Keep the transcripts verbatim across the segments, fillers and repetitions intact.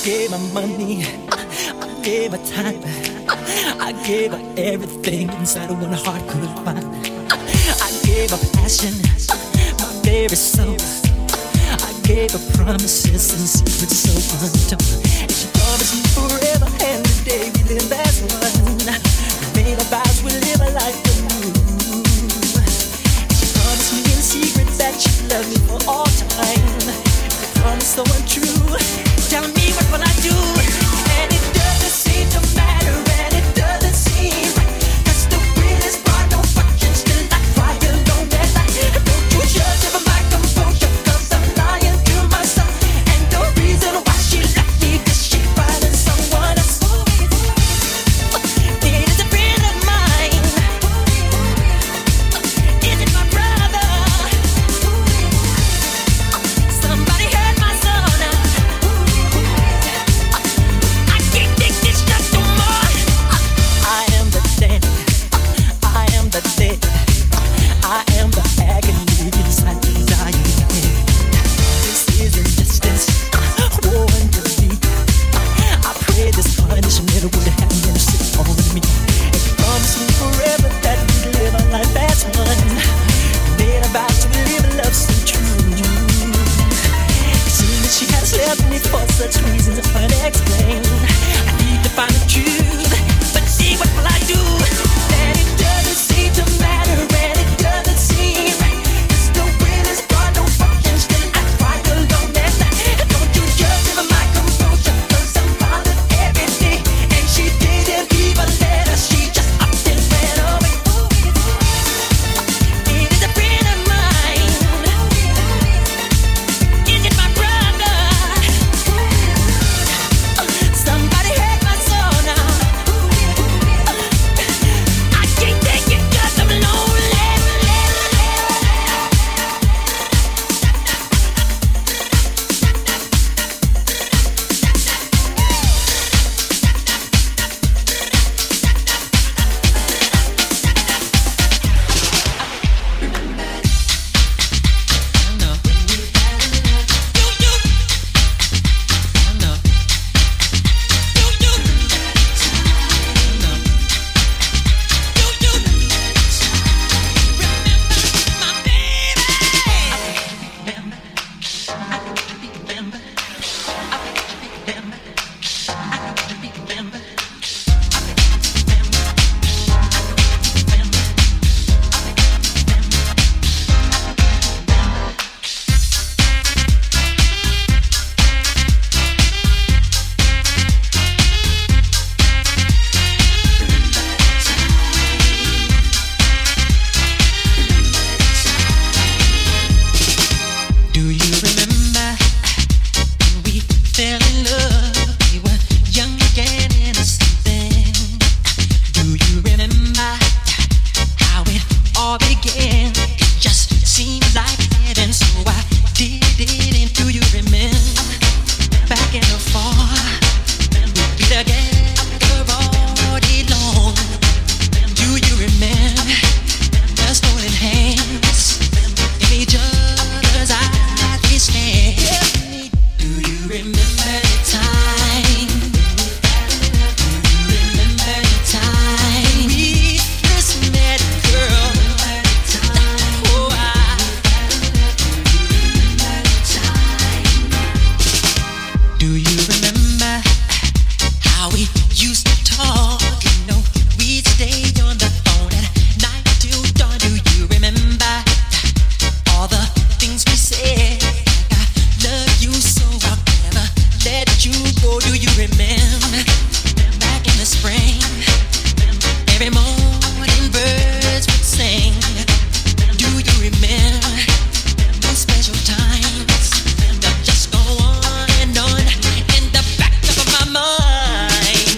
gave her money, I gave her time, I gave her everything inside of one heart could find. I gave her passion, my very soul. I gave her promises and secrets so untold. And she promised me forever, and the day we live as one. We made our vows, we live a life anew. And she promised me in secret that she'd love me for all time. The promise so untrue. Tell me what will I do? And it doesn't seem to matter, and it doesn't seem right. 'Cause the wind is brought no fucking still I cry alone at night. Don't you judge over my composure, 'cause I'm lying to myself. And the reason why she left me, 'cause she finding someone else. It is a friend of mine. Is it my brother? Somebody hurt my son. I can't take this stuff no more. I am the dead. I am the dead. I am the agony inside the dying head. This is injustice. Woe unto me. I pray this punishment would have mercy on me. And promise me forever that we'd live our life as one. Made a vow to live a love so true. It seems that she has left me for such reasons unexplained. I need to find the truth, but see what will I do? And it doesn't seem to matter, and it doesn't seem right. 'Cause the wind is brought no fucking still I cry alone at night. Don't you judge over my composure, 'cause I'm bothered every day. And she didn't even let us, she just up and ran away. It is a friend of mine. Is it my brother? Somebody hurt my soul now. I can't take it 'cause I'm lonely. Mind.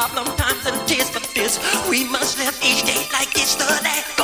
problem times and tears for this. We must live each day like it's the last.